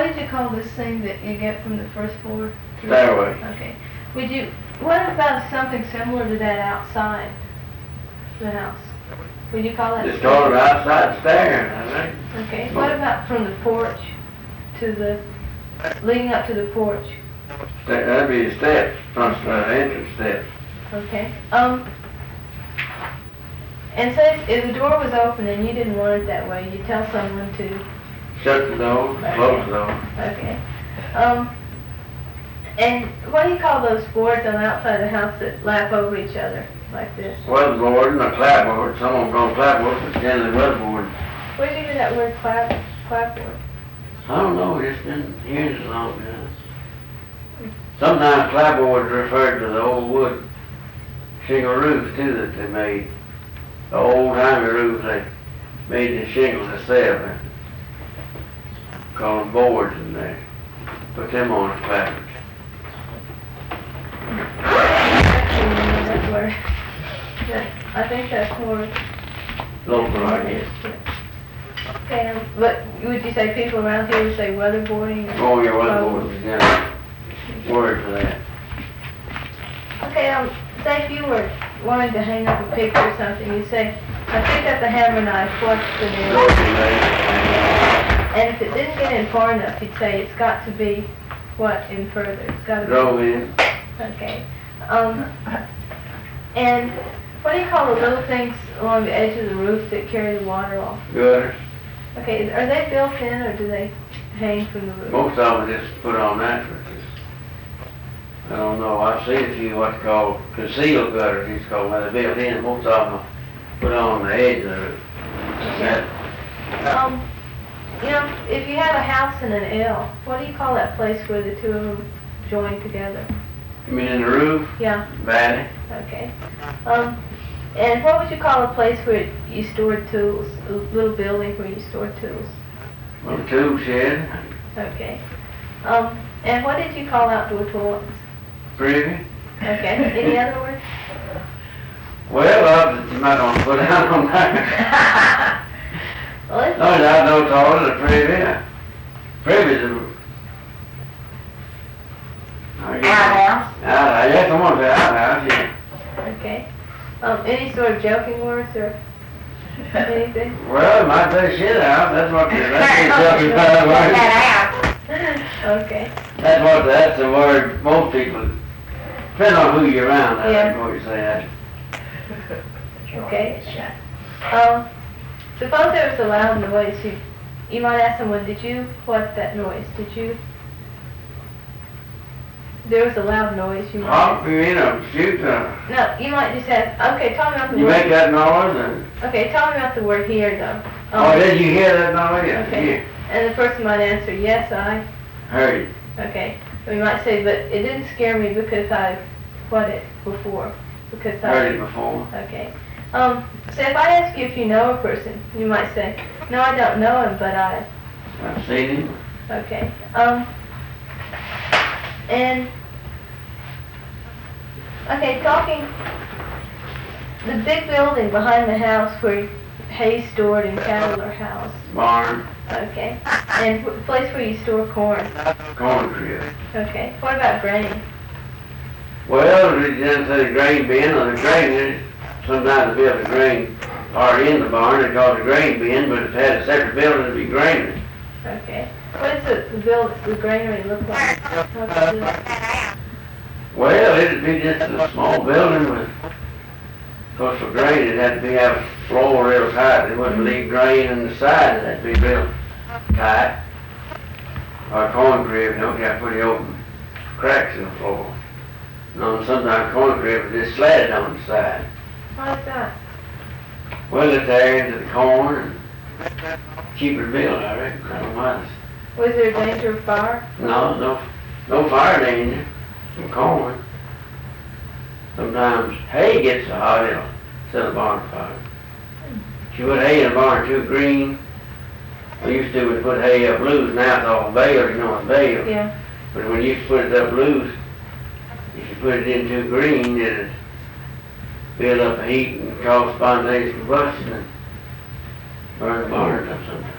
did you call this thing that you get from the first floor? Stairway. Okay. What about something similar to that outside the house? Would you call that? Just call it outside stair, I think. Okay. What about from the porch to leading up to the porch? That'd be the steps, front entrance steps. Okay. And say if the door was open and you didn't want it that way, you tell someone to Shut the door, close the door. Okay. And what do you call those boards on the outside of the house that lap over each other like this? Weatherboard and a clapboard. Some of them call clapboard, but generally weatherboard. Where did you get that word clapboard? I don't know, it's been years a long time. Sometimes clapboard is referred to the old wood shingle roofs too that they made. The old timey roofs they made the shingles themselves. Call them boards and they put them on the clapboard. That word. I think that's more Local, I guess. Okay, but would you say people around here would say weatherboarding? Oh, yeah, weatherboard is the word for that. Okay, say if you were wanting to hang up a picture or something, you say, I picked up the hammer knife, what's the name? And if it didn't get in far enough, you'd say it's got to be what in further? It's got to be. Drove in. Okay. And what do you call the little things along the edge of the roof that carry the water off? Gutters. Okay, are they built in or do they hang from the roof? Most of them just put on naturally. I don't know. I've seen a few what's called concealed gutters. These called where they're built in. Most of them put on the edge of the roof. You know, if you have a house and an L, what do you call that place where the two of them join together? You mean in the roof? Yeah. Valley. Okay. And what would you call a place where you stored tools? A little building where you stored tools? Well, a tool shed. Okay. And what did you call outdoor toilets? Privy. Okay. Any other words? Well, you might want to put down on that. Well, it's No, outdoor toilet, a privy. Privy's a... Outhouse. Outhouse, yeah, come on, outhouse, yeah. okay. Any sort of joking words or anything? Well, it might say shit house, that's what Okay. That's the word most people, depending on who you're around, Yeah. that's what you say that. Okay. Suppose there was a loud noise. You might ask someone, what's that noise? There was a loud noise. You might. You mean shoot? No, you might just ask, okay, tell me about the You word. make that noise and... Okay, tell me about the word here, though. did you hear that noise? Yes, Okay. yeah. And the person might answer, yes, I. Heard it. Okay. We might say, but it didn't scare me because I've it before. Because Heard it before. Okay. So if I ask you if you know a person, you might say, no, I don't know him, but I. I've seen him. Okay. And okay, the big building behind the house where hay's stored and cattle are housed. Barn. Okay. And the place where you store corn. Corn crib. Okay. What about grain? Well, it doesn't say the grain bin or the grain. Sometimes they build the grain part in the barn. They call it a grain bin, but if it had a separate building, it'd be granary. Okay. What does the granary look like? What's it like? Well, it'd be just a small building with, of course, for grain, it'd have to have a floor real tight. They wouldn't leave grain in the side. It'd have to be real tight. Or a corn crib, you don't have pretty open cracks in the floor. No, sometimes corn crib is just slatted on the side. Why is that? Well, it's there into the corn and cheaper to build, I reckon. I don't know why. Was there a danger of fire? No fire danger from corn. Sometimes hay gets so hot it'll set a barn fire. If you put hay in a barn too green, we used to would put hay up loose, now it's all bale, you know it's bale. Yeah. But when you used to put it up loose, if you put it in too green, it'd build up heat and cause spontaneous combustion and burn the barns up sometimes.